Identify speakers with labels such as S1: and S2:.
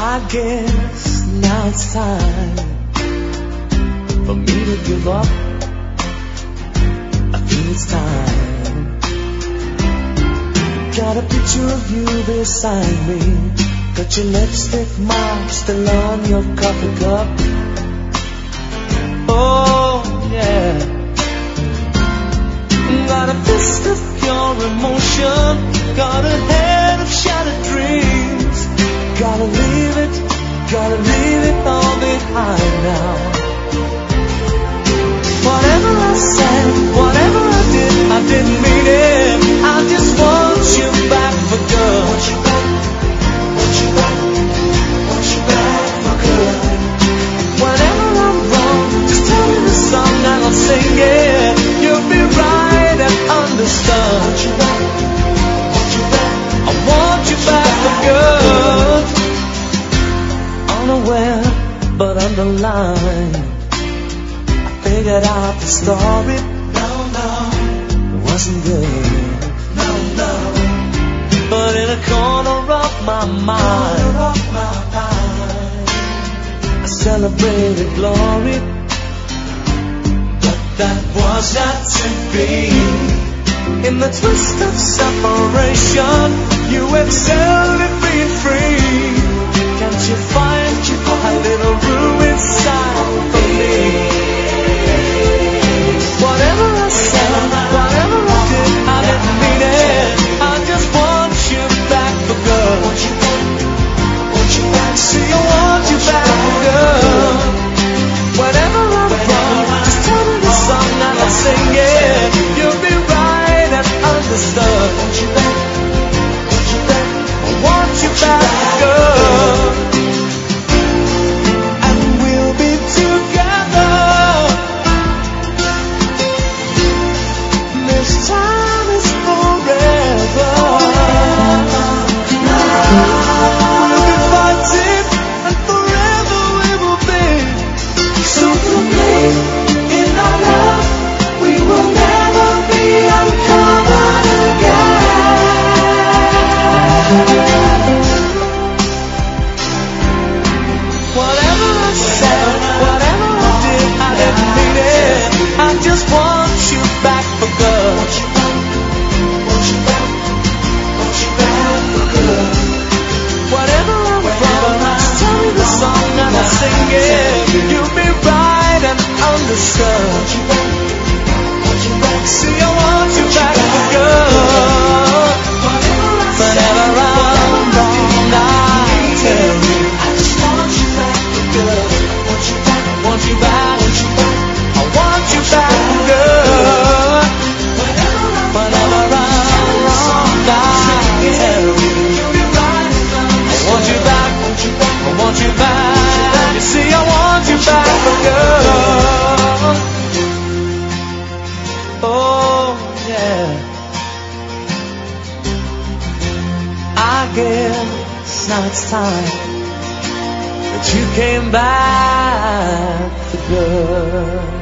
S1: I guess now it's time for me to give up. I think it's time. Got a picture of you beside me. Got your lipstick mark still on your coffee cup. Oh yeah. Got a fist of pure emotion. Got a head of shattered dreams. Gotta leave it all behind now. Whatever I said, whatever I did, I didn't mean it. I just want you back for good. Want you back, want you back, want you back for good. Whenever I'm wrong, just tell me the song and I'll sing it. You'll be right and understood. Want you back, want you back, I want you back for good. Unaware, but underlined, I figured out the story. No, it wasn't good. No, but in a corner of my mind, I celebrated glory. But that was not to be. In the twist of separation, you excelled at being free. Can't you find a little room inside for me? Whatever I said, whatever I did, I didn't mean it. I just want you back for good. Want you back, see, I want you back for good. Whenever I'm wrong, just tell me the song and I'll sing it. You'll be right and understood. Want you back, want you back, I want you back for good. Now it's time that you came back for good.